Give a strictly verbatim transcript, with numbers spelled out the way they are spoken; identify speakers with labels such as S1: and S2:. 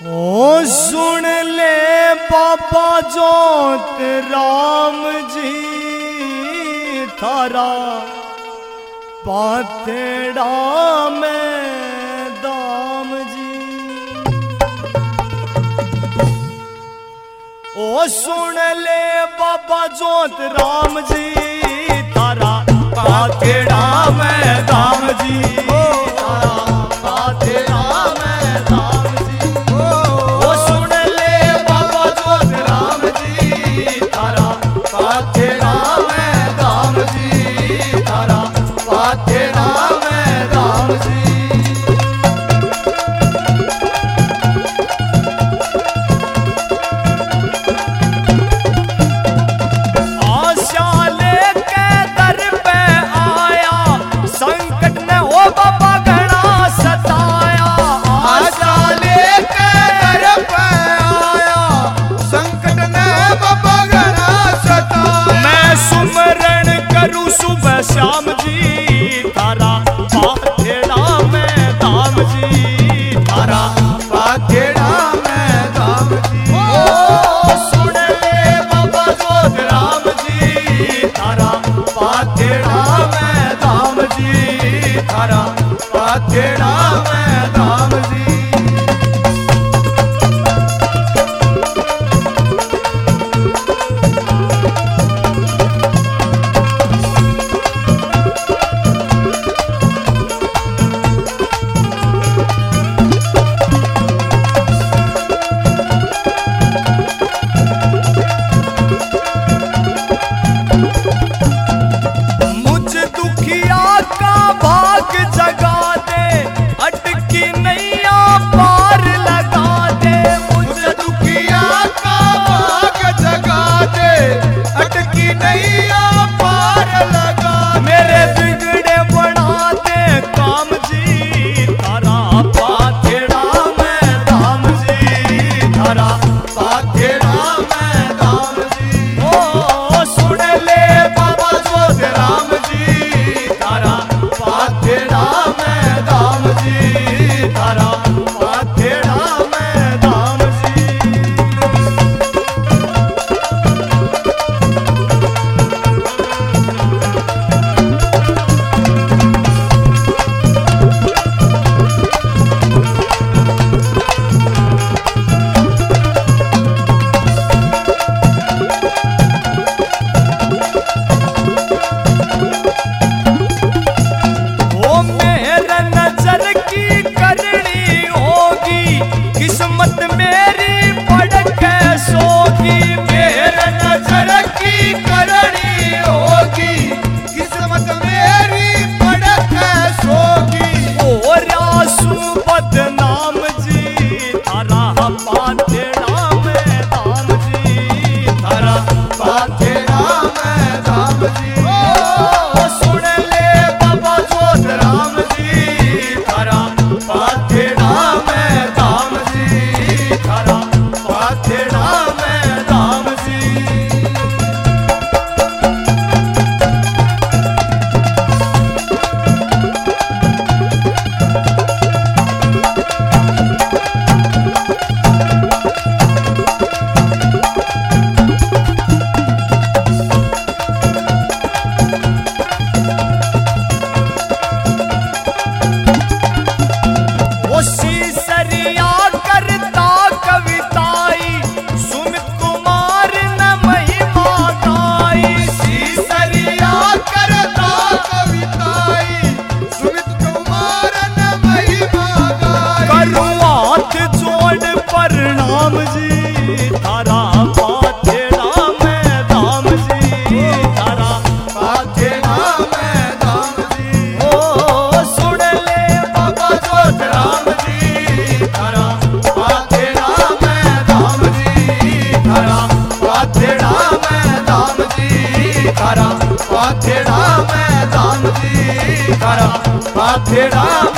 S1: ओ सुन ले बाबा जोत राम जी थारा पातेड़ा में दाम जी। ओ सुन ले बाबा जोत राम जी थारा पातेड़ा में दाम जी। सुबह श्याम जी थारा पातेड़ा में दाम जी। थारा पातेड़ा में दाम जी। ओ सुन ले बाबा जोत राम जी थारा पातेड़ा में दाम जी। थारा पातेड़ा में दाम जी।
S2: पातेड़ा में दाम जी। थारा पातेड़ा